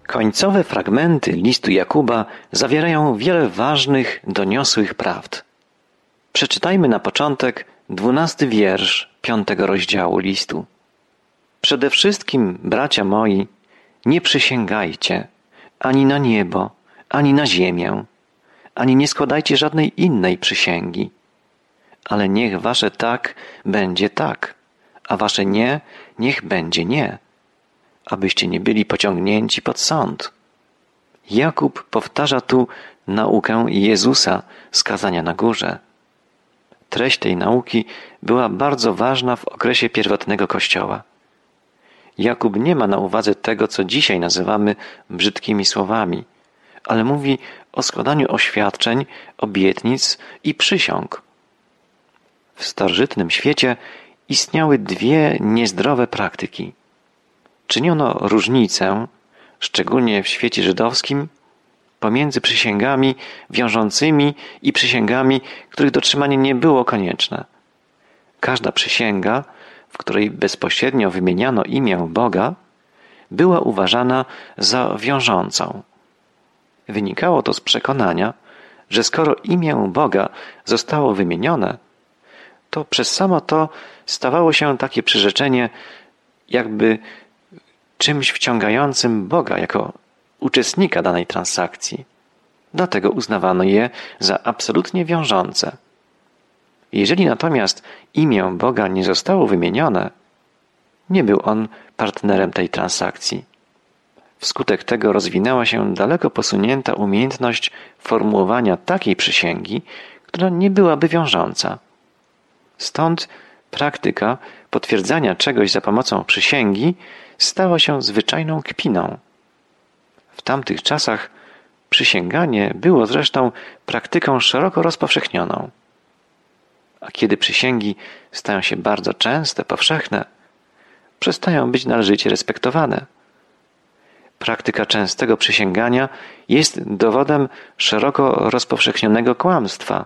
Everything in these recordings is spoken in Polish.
Końcowe fragmenty listu Jakuba zawierają wiele ważnych, doniosłych prawd. Przeczytajmy na początek 12 wiersz 5 rozdziału listu. Przede wszystkim, bracia moi, nie przysięgajcie ani na niebo, ani na ziemię, ani nie składajcie żadnej innej przysięgi. Ale niech wasze tak będzie tak, a wasze nie, niech będzie nie, abyście nie byli pociągnięci pod sąd. Jakub powtarza tu naukę Jezusa z kazania na górze. Treść tej nauki była bardzo ważna w okresie pierwotnego Kościoła. Jakub nie ma na uwadze tego, co dzisiaj nazywamy brzydkimi słowami, ale mówi o składaniu oświadczeń, obietnic i przysiąg. W starożytnym świecie istniały dwie niezdrowe praktyki. Czyniono różnicę, szczególnie w świecie żydowskim, pomiędzy przysięgami wiążącymi i przysięgami, których dotrzymanie nie było konieczne. Każda przysięga, w której bezpośrednio wymieniano imię Boga, była uważana za wiążącą. Wynikało to z przekonania, że skoro imię Boga zostało wymienione, to przez samo to stawało się takie przyrzeczenie jakby czymś wciągającym Boga jako uczestnika danej transakcji. Dlatego uznawano je za absolutnie wiążące. Jeżeli natomiast imię Boga nie zostało wymienione, nie był on partnerem tej transakcji. Wskutek tego rozwinęła się daleko posunięta umiejętność formułowania takiej przysięgi, która nie byłaby wiążąca. Stąd praktyka potwierdzania czegoś za pomocą przysięgi stała się zwyczajną kpiną. W tamtych czasach przysięganie było zresztą praktyką szeroko rozpowszechnioną. A kiedy przysięgi stają się bardzo częste, powszechne, przestają być należycie respektowane. Praktyka częstego przysięgania jest dowodem szeroko rozpowszechnionego kłamstwa.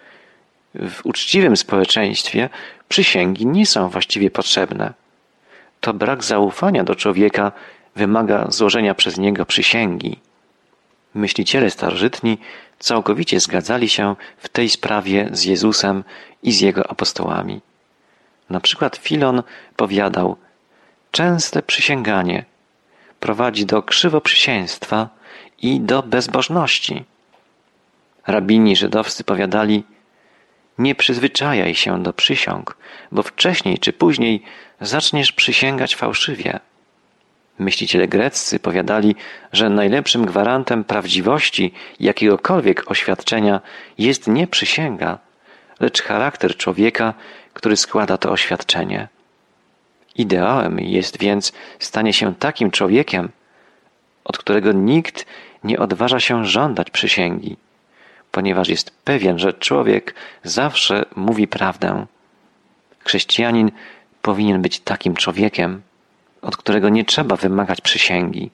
W uczciwym społeczeństwie przysięgi nie są właściwie potrzebne. To brak zaufania do człowieka wymaga złożenia przez niego przysięgi. Myśliciele starożytni całkowicie zgadzali się w tej sprawie z Jezusem i z Jego apostołami. Na przykład Filon powiadał: częste przysięganie prowadzi do krzywoprzysięstwa i do bezbożności. Rabini żydowscy powiadali: nie przyzwyczajaj się do przysiąg, bo wcześniej czy później zaczniesz przysięgać fałszywie. Myśliciele greccy powiadali, że najlepszym gwarantem prawdziwości jakiegokolwiek oświadczenia jest nie przysięga, lecz charakter człowieka, który składa to oświadczenie. Ideałem jest więc stanie się takim człowiekiem, od którego nikt nie odważa się żądać przysięgi, ponieważ jest pewien, że człowiek zawsze mówi prawdę. Chrześcijanin powinien być takim człowiekiem, od którego nie trzeba wymagać przysięgi.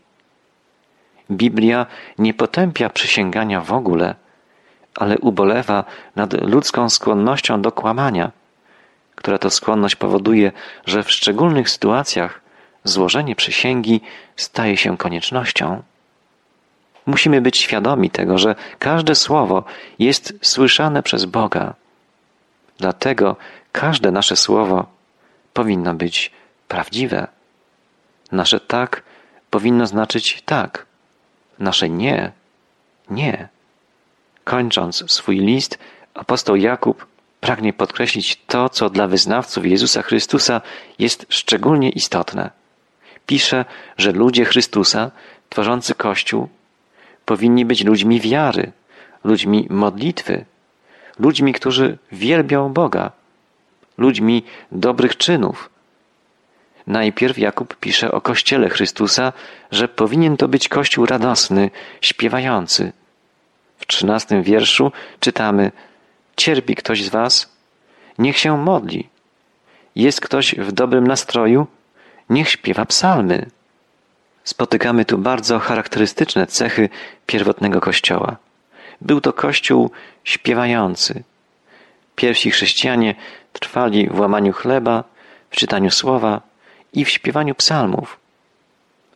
Biblia nie potępia przysięgania w ogóle, ale ubolewa nad ludzką skłonnością do kłamania, która to skłonność powoduje, że w szczególnych sytuacjach złożenie przysięgi staje się koniecznością. Musimy być świadomi tego, że każde słowo jest słyszane przez Boga. Dlatego każde nasze słowo powinno być prawdziwe. Nasze tak powinno znaczyć tak. Nasze nie, nie. Kończąc swój list, apostoł Jakub pragnie podkreślić to, co dla wyznawców Jezusa Chrystusa jest szczególnie istotne. Pisze, że ludzie Chrystusa, tworzący Kościół, powinni być ludźmi wiary, ludźmi modlitwy, ludźmi, którzy wielbią Boga, ludźmi dobrych czynów. Najpierw Jakub pisze o Kościele Chrystusa, że powinien to być Kościół radosny, śpiewający. W 13 wierszu czytamy: cierpi ktoś z was? Niech się modli. Jest ktoś w dobrym nastroju? Niech śpiewa psalmy. Spotykamy tu bardzo charakterystyczne cechy pierwotnego Kościoła. Był to Kościół śpiewający. Pierwsi chrześcijanie trwali w łamaniu chleba, w czytaniu słowa i w śpiewaniu psalmów.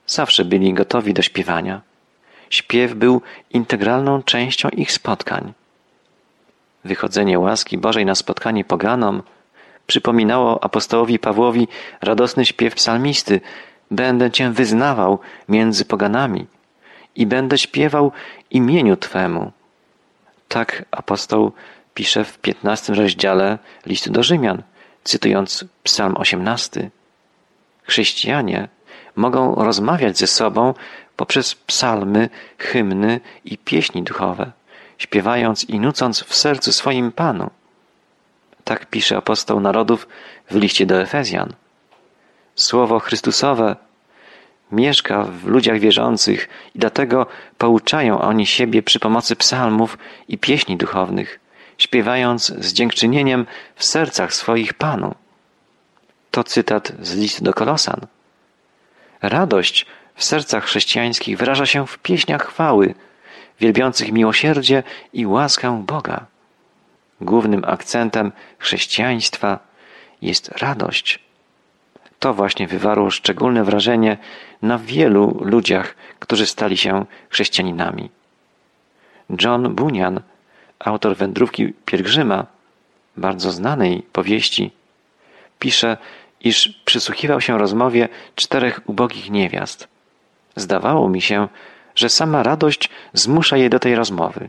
zawsze byli gotowi do śpiewania. Śpiew był integralną częścią ich spotkań. Wychodzenie łaski Bożej na spotkanie poganom przypominało apostołowi Pawłowi radosny śpiew psalmisty: będę Cię wyznawał między poganami i będę śpiewał imieniu Twemu. Tak apostoł pisze w 15 rozdziale listu do Rzymian, cytując Psalm 18. Chrześcijanie mogą rozmawiać ze sobą poprzez psalmy, hymny i pieśni duchowe, śpiewając i nucąc w sercu swoim Panu. Tak pisze apostoł narodów w liście do Efezjan. Słowo Chrystusowe mieszka w ludziach wierzących i dlatego pouczają oni siebie przy pomocy psalmów i pieśni duchownych, śpiewając z dziękczynieniem w sercach swoich Panu. To cytat z listu do Kolosan. Radość w sercach chrześcijańskich wyraża się w pieśniach chwały, wielbiących miłosierdzie i łaskę Boga. Głównym akcentem chrześcijaństwa jest radość. To właśnie wywarło szczególne wrażenie na wielu ludziach, którzy stali się chrześcijaninami. John Bunyan, autor Wędrówki Pielgrzyma, bardzo znanej powieści, pisze, iż przysłuchiwał się rozmowie 4 ubogich niewiast. Zdawało mi się, że sama radość zmusza je do tej rozmowy.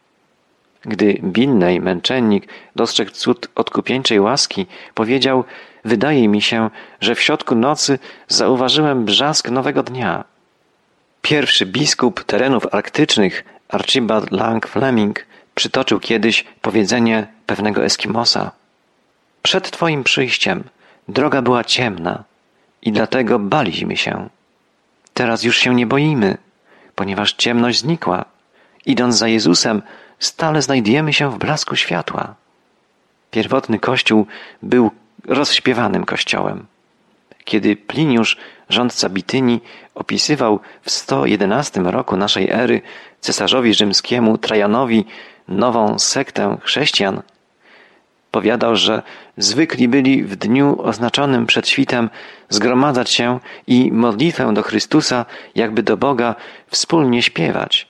Gdy Binney, męczennik, dostrzegł cud odkupieńczej łaski, powiedział: wydaje mi się, że w środku nocy zauważyłem brzask nowego dnia. Pierwszy biskup terenów arktycznych, Archibald Lang Fleming, przytoczył kiedyś powiedzenie pewnego Eskimosa: przed Twoim przyjściem droga była ciemna i dlatego baliśmy się. Teraz już się nie boimy, ponieważ ciemność znikła. Idąc za Jezusem, stale znajdujemy się w blasku światła. Pierwotny Kościół był rozśpiewanym Kościołem. Kiedy Pliniusz, rządca Bityni, opisywał w 111 roku naszej ery cesarzowi rzymskiemu Trajanowi nową sektę chrześcijan, powiadał, że zwykli byli w dniu oznaczonym przed świtem zgromadzać się i modlitwę do Chrystusa, jakby do Boga, wspólnie śpiewać.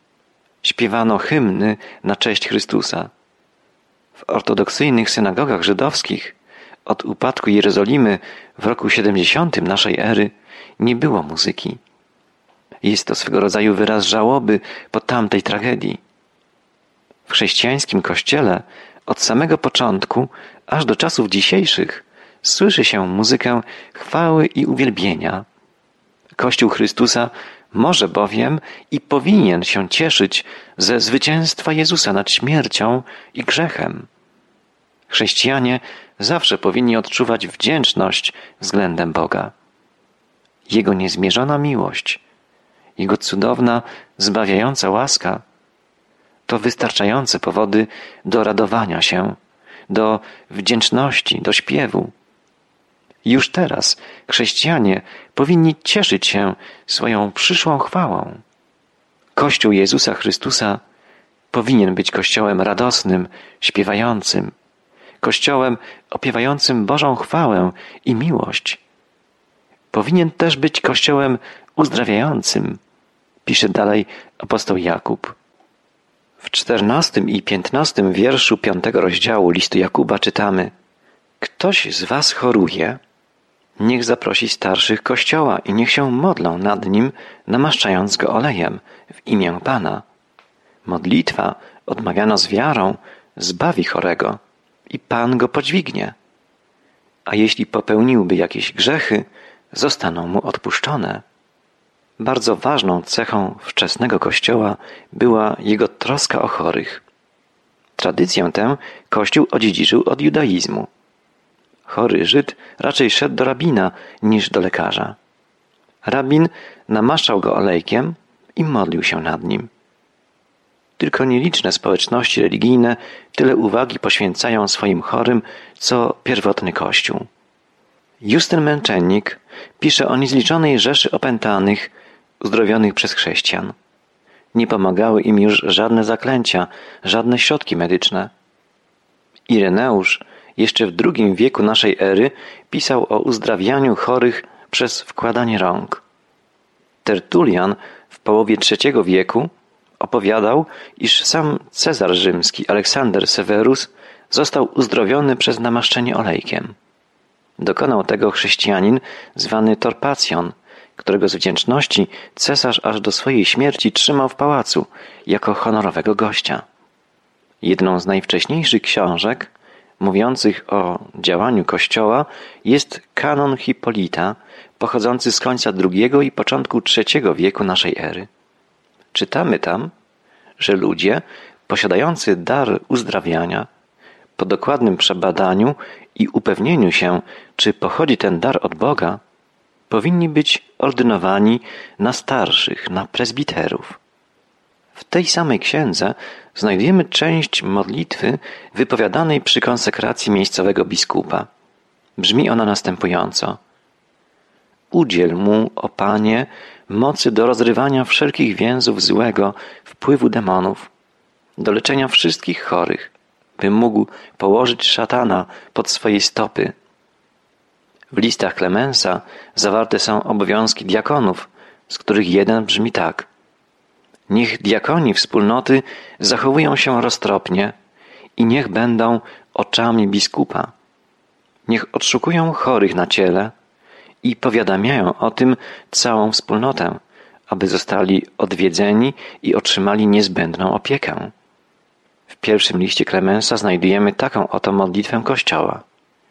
Śpiewano hymny na cześć Chrystusa. W ortodoksyjnych synagogach żydowskich od upadku Jerozolimy w roku 70 naszej ery nie było muzyki. Jest to swego rodzaju wyraz żałoby po tamtej tragedii. W chrześcijańskim kościele od samego początku aż do czasów dzisiejszych słyszy się muzykę chwały i uwielbienia. Kościół Chrystusa może bowiem i powinien się cieszyć ze zwycięstwa Jezusa nad śmiercią i grzechem. Chrześcijanie zawsze powinni odczuwać wdzięczność względem Boga. Jego niezmierzona miłość, Jego cudowna, zbawiająca łaska to wystarczające powody do radowania się, do wdzięczności, do śpiewu. Już teraz chrześcijanie powinni cieszyć się swoją przyszłą chwałą. Kościół Jezusa Chrystusa powinien być kościołem radosnym, śpiewającym, kościołem opiewającym Bożą chwałę i miłość. Powinien też być kościołem uzdrawiającym, pisze dalej apostoł Jakub. W 14 i 15 wierszu 5 rozdziału listu Jakuba czytamy: ktoś z was choruje, niech zaprosi starszych Kościoła i niech się modlą nad nim, namaszczając go olejem w imię Pana. Modlitwa odmawiana z wiarą zbawi chorego i Pan go podźwignie. A jeśli popełniłby jakieś grzechy, zostaną mu odpuszczone. Bardzo ważną cechą wczesnego Kościoła była jego troska o chorych. Tradycję tę Kościół odziedziczył od judaizmu. Chory Żyd raczej szedł do rabina niż do lekarza. Rabin namaszczał go olejkiem i modlił się nad nim. Tylko nieliczne społeczności religijne tyle uwagi poświęcają swoim chorym, co pierwotny Kościół. Justyn Męczennik pisze o niezliczonej rzeszy opętanych, uzdrowionych przez chrześcijan. Nie pomagały im już żadne zaklęcia, żadne środki medyczne. Ireneusz jeszcze w II wieku naszej ery pisał o uzdrawianiu chorych przez wkładanie rąk. Tertulian w połowie III wieku opowiadał, iż sam Cezar rzymski Aleksander Severus został uzdrowiony przez namaszczenie olejkiem. Dokonał tego chrześcijanin zwany Torpacjon, którego z wdzięczności cesarz aż do swojej śmierci trzymał w pałacu jako honorowego gościa. Jedną z najwcześniejszych książek mówiących o działaniu Kościoła jest kanon Hipolita, pochodzący z końca II i początku III wieku naszej ery. Czytamy tam, że ludzie posiadający dar uzdrawiania po dokładnym przebadaniu i upewnieniu się, czy pochodzi ten dar od Boga, powinni być ordynowani na starszych, na prezbiterów. W tej samej księdze znajdujemy część modlitwy wypowiadanej przy konsekracji miejscowego biskupa. Brzmi ona następująco. Udziel mu, o Panie, mocy do rozrywania wszelkich więzów złego, wpływu demonów, do leczenia wszystkich chorych, by mógł położyć szatana pod swoje stopy. W listach Klemensa zawarte są obowiązki diakonów, z których jeden brzmi tak. Niech diakoni wspólnoty zachowują się roztropnie i niech będą oczami biskupa. Niech odszukują chorych na ciele i powiadamiają o tym całą wspólnotę, aby zostali odwiedzeni i otrzymali niezbędną opiekę. W pierwszym liście Klemensa znajdujemy taką oto modlitwę Kościoła.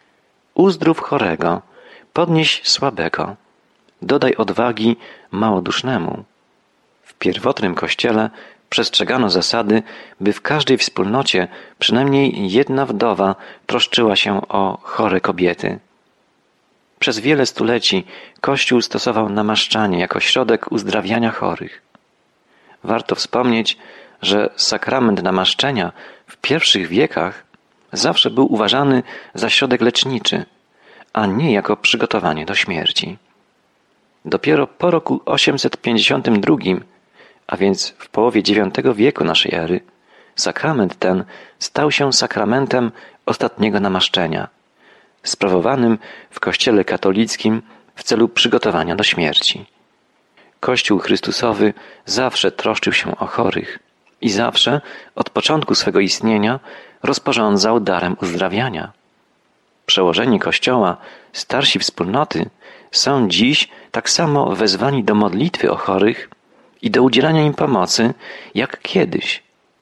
Uzdrów chorego, podnieś słabego, dodaj odwagi małodusznemu. W pierwotnym Kościele przestrzegano zasady, by w każdej wspólnocie przynajmniej jedna wdowa troszczyła się o chore kobiety. Przez wiele stuleci Kościół stosował namaszczanie jako środek uzdrawiania chorych. Warto wspomnieć, że sakrament namaszczenia w pierwszych wiekach zawsze był uważany za środek leczniczy, a nie jako przygotowanie do śmierci. Dopiero po roku 852, a więc w połowie IX wieku naszej ery, sakrament ten stał się sakramentem ostatniego namaszczenia, sprawowanym w Kościele katolickim w celu przygotowania do śmierci. Kościół Chrystusowy zawsze troszczył się o chorych i zawsze od początku swego istnienia rozporządzał darem uzdrawiania. Przełożeni Kościoła, starsi wspólnoty są dziś tak samo wezwani do modlitwy o chorych i do udzielania im pomocy, jak kiedyś.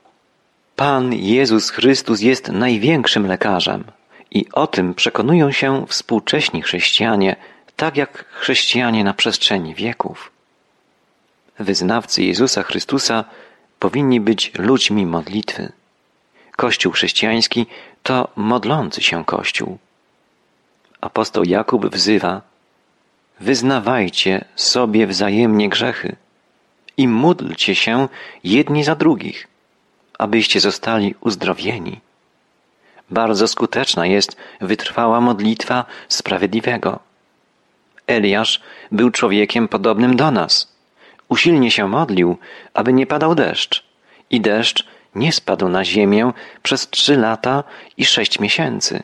Pan Jezus Chrystus jest największym lekarzem i o tym przekonują się współcześni chrześcijanie, tak jak chrześcijanie na przestrzeni wieków. Wyznawcy Jezusa Chrystusa powinni być ludźmi modlitwy. Kościół chrześcijański to modlący się Kościół. Apostoł Jakub wzywa: wyznawajcie sobie wzajemnie grzechy i módlcie się jedni za drugich, abyście zostali uzdrowieni. Bardzo skuteczna jest wytrwała modlitwa sprawiedliwego. Eliasz był człowiekiem podobnym do nas. Usilnie się modlił, aby nie padał deszcz, i deszcz nie spadł na ziemię przez 3 lata i 6 miesięcy.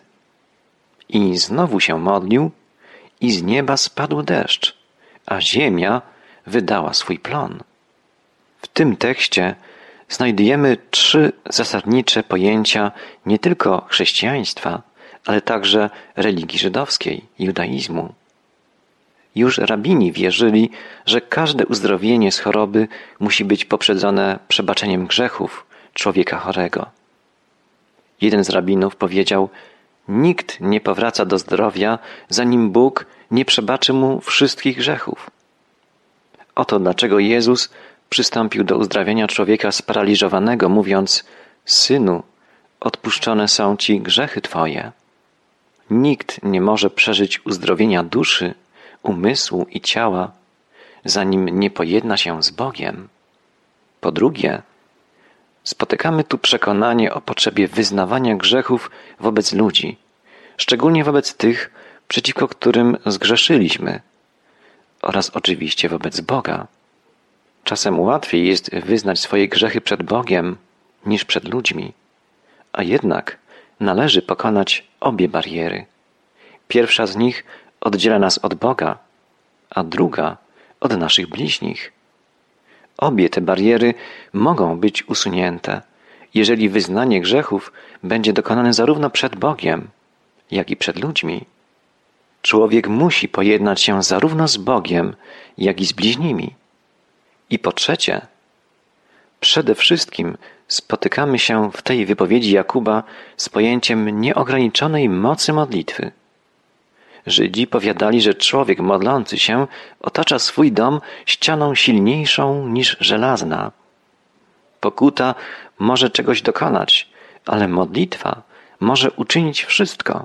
I znowu się modlił, i z nieba spadł deszcz, a ziemia wydała swój plon. W tym tekście znajdujemy 3 zasadnicze pojęcia nie tylko chrześcijaństwa, ale także religii żydowskiej, judaizmu. Już rabini wierzyli, że każde uzdrowienie z choroby musi być poprzedzone przebaczeniem grzechów człowieka chorego. Jeden z rabinów powiedział: nikt nie powraca do zdrowia, zanim Bóg nie przebaczy mu wszystkich grzechów. Oto dlaczego Jezus przystąpił do uzdrawiania człowieka sparaliżowanego, mówiąc: Synu, odpuszczone są ci grzechy twoje. Nikt nie może przeżyć uzdrowienia duszy, umysłu i ciała, zanim nie pojedna się z Bogiem. Po drugie, spotykamy tu przekonanie o potrzebie wyznawania grzechów wobec ludzi, szczególnie wobec tych, przeciwko którym zgrzeszyliśmy, oraz oczywiście wobec Boga. Czasem łatwiej jest wyznać swoje grzechy przed Bogiem niż przed ludźmi, a jednak należy pokonać obie bariery. Pierwsza z nich oddziela nas od Boga, a druga od naszych bliźnich. Obie te bariery mogą być usunięte, jeżeli wyznanie grzechów będzie dokonane zarówno przed Bogiem, jak i przed ludźmi. Człowiek musi pojednać się zarówno z Bogiem, jak i z bliźnimi. I po trzecie, przede wszystkim spotykamy się w tej wypowiedzi Jakuba z pojęciem nieograniczonej mocy modlitwy. Żydzi powiadali, że człowiek modlący się otacza swój dom ścianą silniejszą niż żelazna. Pokuta może czegoś dokonać, ale modlitwa może uczynić wszystko.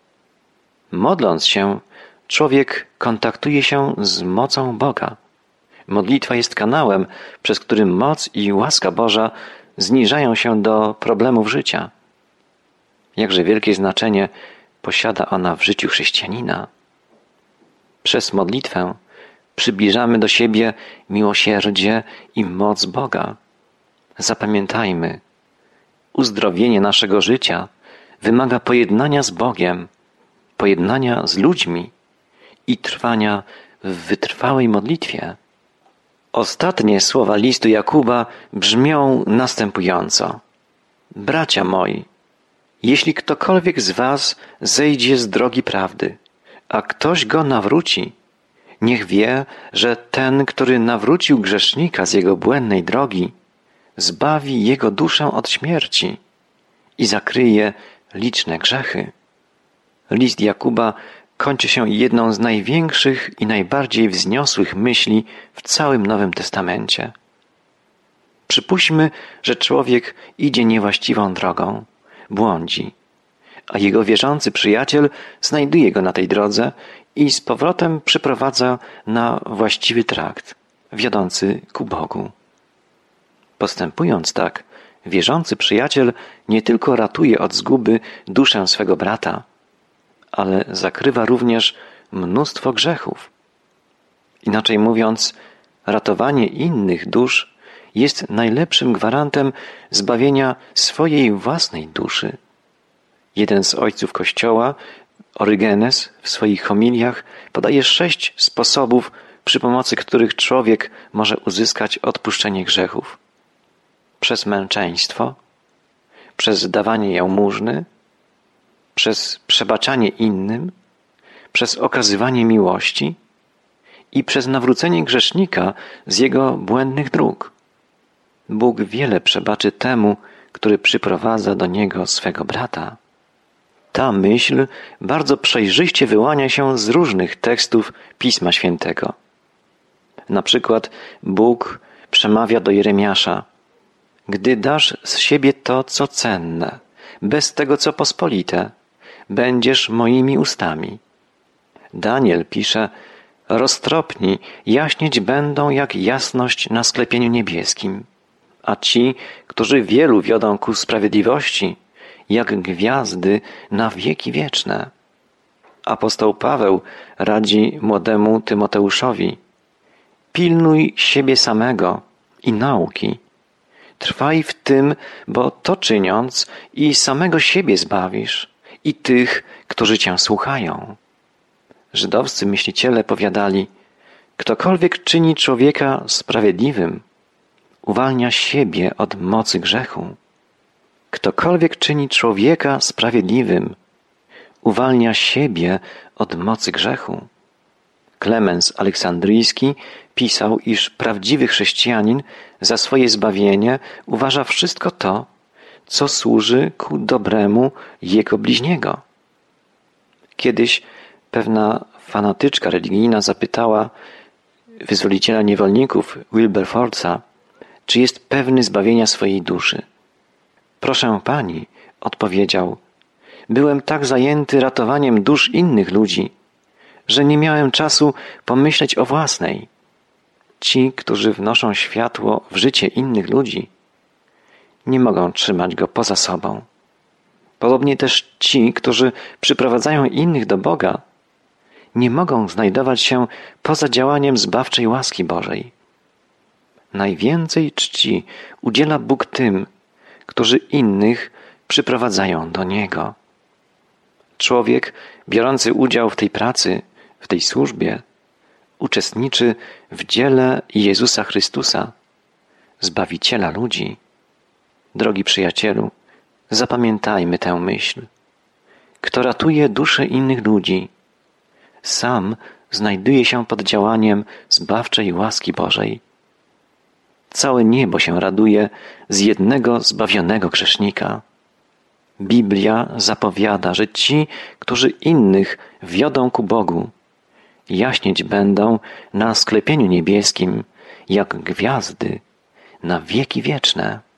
Modląc się, człowiek kontaktuje się z mocą Boga. Modlitwa jest kanałem, przez który moc i łaska Boża zniżają się do problemów życia. Jakże wielkie znaczenie posiada ona w życiu chrześcijanina. Przez modlitwę przybliżamy do siebie miłosierdzie i moc Boga. Zapamiętajmy, uzdrowienie naszego życia wymaga pojednania z Bogiem, pojednania z ludźmi i trwania w wytrwałej modlitwie. Ostatnie słowa listu Jakuba brzmią następująco. Bracia moi, jeśli ktokolwiek z was zejdzie z drogi prawdy, a ktoś go nawróci, niech wie, że ten, który nawrócił grzesznika z jego błędnej drogi, zbawi jego duszę od śmierci i zakryje liczne grzechy. List Jakuba kończy się jedną z największych i najbardziej wzniosłych myśli w całym Nowym Testamencie. Przypuśćmy, że człowiek idzie niewłaściwą drogą, błądzi, a jego wierzący przyjaciel znajduje go na tej drodze i z powrotem przyprowadza na właściwy trakt, wiodący ku Bogu. Postępując tak, wierzący przyjaciel nie tylko ratuje od zguby duszę swego brata, ale zakrywa również mnóstwo grzechów. Inaczej mówiąc, ratowanie innych dusz jest najlepszym gwarantem zbawienia swojej własnej duszy. Jeden z ojców Kościoła, Orygenes, w swoich homiliach podaje 6 sposobów, przy pomocy których człowiek może uzyskać odpuszczenie grzechów. Przez męczeństwo, przez dawanie jałmużny, przez przebaczanie innym, przez okazywanie miłości i przez nawrócenie grzesznika z jego błędnych dróg. Bóg wiele przebaczy temu, który przyprowadza do Niego swego brata. Ta myśl bardzo przejrzyście wyłania się z różnych tekstów Pisma Świętego. Na przykład Bóg przemawia do Jeremiasza: gdy dasz z siebie to, co cenne, bez tego, co pospolite, będziesz moimi ustami. Daniel pisze: roztropni jaśnieć będą jak jasność na sklepieniu niebieskim, a ci, którzy wielu wiodą ku sprawiedliwości, jak gwiazdy na wieki wieczne. Apostoł Paweł radzi młodemu Tymoteuszowi: pilnuj siebie samego i nauki. Trwaj w tym, bo to czyniąc i samego siebie zbawisz i tych, którzy cię słuchają. Żydowscy myśliciele powiadali: ktokolwiek czyni człowieka sprawiedliwym, uwalnia siebie od mocy grzechu. Ktokolwiek czyni człowieka sprawiedliwym, uwalnia siebie od mocy grzechu. Klemens Aleksandryjski pisał, iż prawdziwy chrześcijanin za swoje zbawienie uważa wszystko to, co służy ku dobremu jego bliźniego. Kiedyś pewna fanatyczka religijna zapytała wyzwoliciela niewolników Wilberforca, czy jest pewny zbawienia swojej duszy. Proszę pani, odpowiedział, byłem tak zajęty ratowaniem dusz innych ludzi, że nie miałem czasu pomyśleć o własnej. Ci, którzy wnoszą światło w życie innych ludzi, nie mogą trzymać go poza sobą. Podobnie też ci, którzy przyprowadzają innych do Boga, nie mogą znajdować się poza działaniem zbawczej łaski Bożej. Najwięcej czci udziela Bóg tym, którzy innych przyprowadzają do Niego. Człowiek biorący udział w tej pracy, w tej służbie, uczestniczy w dziele Jezusa Chrystusa, Zbawiciela ludzi. Drogi przyjacielu, zapamiętajmy tę myśl. Kto ratuje dusze innych ludzi, sam znajduje się pod działaniem zbawczej łaski Bożej. Całe niebo się raduje z jednego zbawionego grzesznika. Biblia zapowiada, że ci, którzy innych wiodą ku Bogu, jaśnieć będą na sklepieniu niebieskim, jak gwiazdy, na wieki wieczne.